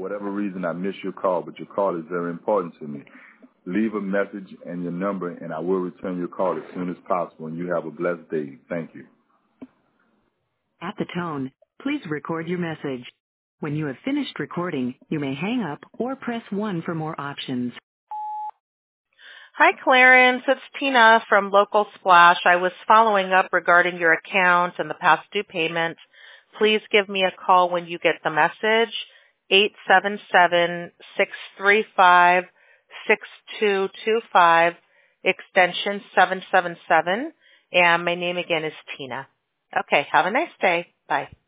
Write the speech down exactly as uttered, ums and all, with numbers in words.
whatever reason I miss your call, but your call is very important to me. Leave a message and your number, and I will return your call as soon as possible, and you have a blessed day. Thank you. At the tone, please record your message. When you have finished recording, you may hang up or press one for more options. Hi, Clarence. It's Tina from Local Splash. I was following up regarding your account and the past due payment. Please give me a call when you get the message, eight seven seven, six three five, six two two five, extension seven seven seven, and my name again is Tina. Okay, have a nice day. Bye.